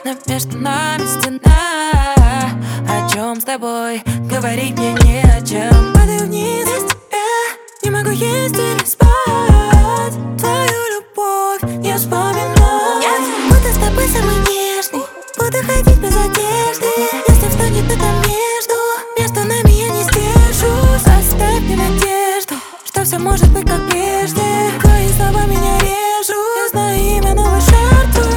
но между нами стена. О чем с тобой говорить мне не о чем. Падаю вниз без тебя, не могу есть или спать. Твою любовь не вспоминаю. Буду с тобой самый нежный, буду ходить без одежды. Если встанет кто-то между нами я не сдержусь. Оставь мне надежду, что все может быть как прежде. Твои слова меня режут, я знаю имя новой жертвы.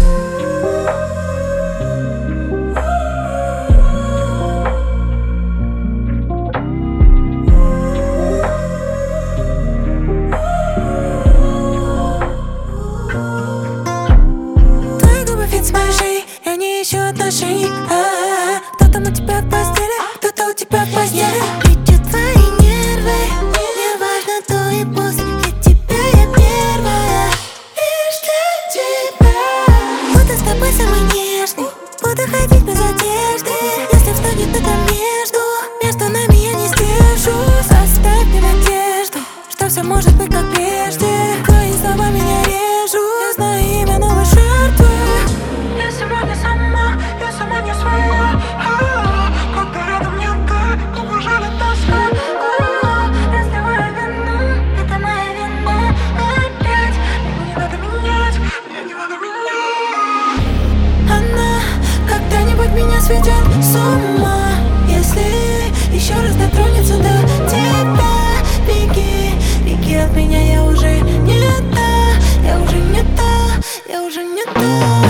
Твои губы ведь с моей шеи, я не ищу отношений. Кто там у тебя в постели, кто-то у тебя в постели. Видит твои нервы, мне важно то и пусть. Для тебя я первая, лишь для тебя. Буду с тобой самый нежный, буду ходить без одежды. Если встанет кто-то между нами я не сдержусь. Оставь мне надежду, что все может быть как прежде. Твои слова меня режут, я знаю имя новой жертвы. Я сегодня сама, я сама не своя. Когда рядом нет ты, губы жалят тоска. Разливаю вину, это моя вина. Опять Мне не надо менять, мне не надо менять. она когда-нибудь меня сведет с ума. Если еще раз дотронется до тебя, беги, беги от меня, я уже не та, я уже не та, я уже не та.